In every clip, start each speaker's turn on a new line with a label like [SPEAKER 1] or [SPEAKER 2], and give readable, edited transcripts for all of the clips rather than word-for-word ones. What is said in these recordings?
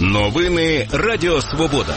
[SPEAKER 1] Новини Радіо Свобода.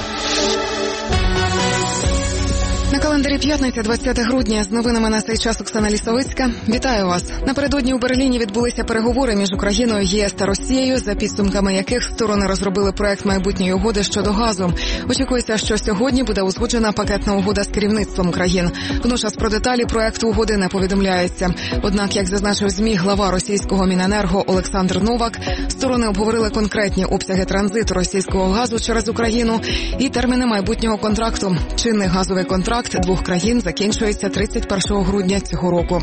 [SPEAKER 2] На календарі п'ятниця, 20 грудня. З новинами на цей час Оксана Лісовицька. Вітаю вас. Напередодні у Берліні відбулися переговори між Україною, ЄС та Росією, за підсумками яких сторони розробили проект майбутньої угоди щодо газу. Очікується, що сьогодні буде узгоджена пакетна угода з керівництвом країн. Водночас про деталі проекту угоди не повідомляється. Однак, як зазначив ЗМІ глава російського Міненерго Олександр Новак, сторони обговорили конкретні обсяги транзиту російського газу через Україну і терміни майбутнього контракту. Чинний газовий контракт двох країн закінчується 31 грудня цього року.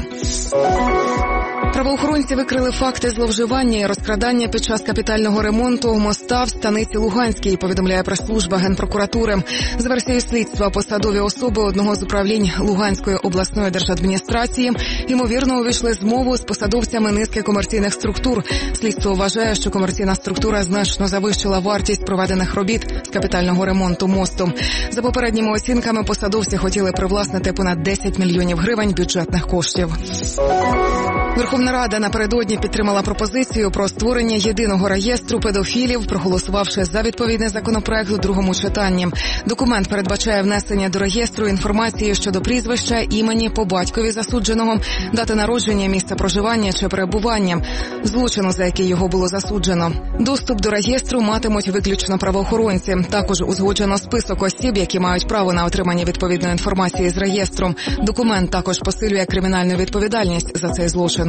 [SPEAKER 2] Правоохоронці викрили факти зловживання і розкрадання під час капітального ремонту моста в станиці Луганській, повідомляє прес-служба Генпрокуратури. За версією слідства, посадові особи одного з управлінь Луганської обласної держадміністрації ймовірно увійшли змову з посадовцями низки комерційних структур. Слідство вважає, що комерційна структура значно завищила вартість проведених робіт з капітального ремонту мосту. За попередніми оцінками, посадовці хотіли привласнити понад 10 мільйонів гривень бюджетних коштів. Верховна Рада напередодні підтримала пропозицію про створення єдиного реєстру педофілів, проголосувавши за відповідний законопроект у другому читанні. Документ передбачає внесення до реєстру інформації щодо прізвища, імені, по батькові засудженого, дати народження, місця проживання чи перебування, злочину, за який його було засуджено. Доступ до реєстру матимуть виключно правоохоронці. Також узгоджено список осіб, які мають право на отримання відповідної інформації з реєстру. Документ також посилює кримінальну відповідальність за цей злочин.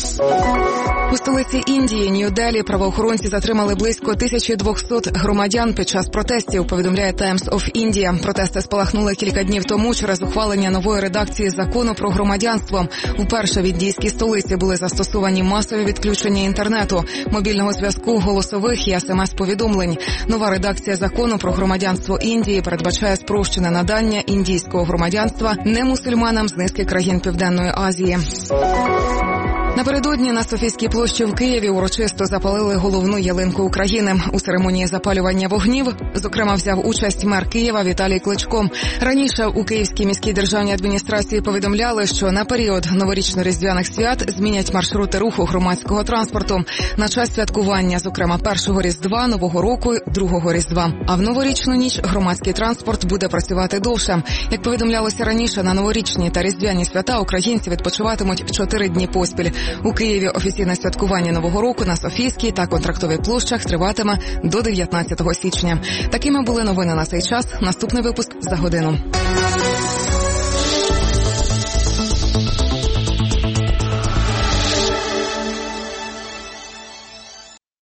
[SPEAKER 2] У столиці Індії, Нью-Делі, правоохоронці затримали близько 1200 громадян під час протестів, повідомляє Times of India. Протести спалахнули кілька днів тому через ухвалення нової редакції закону про громадянство. Вперше в індійській столиці були застосовані масові відключення інтернету, мобільного зв'язку, голосових і СМС-повідомлень. Нова редакція закону про громадянство Індії передбачає спрощене надання індійського громадянства немусульманам з низки країн Південної Азії. Напередодні на Софійській площі в Києві урочисто запалили головну ялинку України. У церемонії запалювання вогнів, зокрема, взяв участь мер Києва Віталій Кличко. Раніше у Київській міській державній адміністрації повідомляли, що на період новорічно-різдвяних свят змінять маршрути руху громадського транспорту на час святкування, зокрема, першого Різдва, Нового року, другого Різдва. А в новорічну ніч громадський транспорт буде працювати довше. Як повідомлялося раніше, на новорічні та різдвяні свята українці відпочиватимуть 4 дні поспіль. У Києві офіційне святкування Нового року на Софійській та Контрактовій площах триватиме до 19 січня. Такими були новини на цей час. Наступний випуск за годину.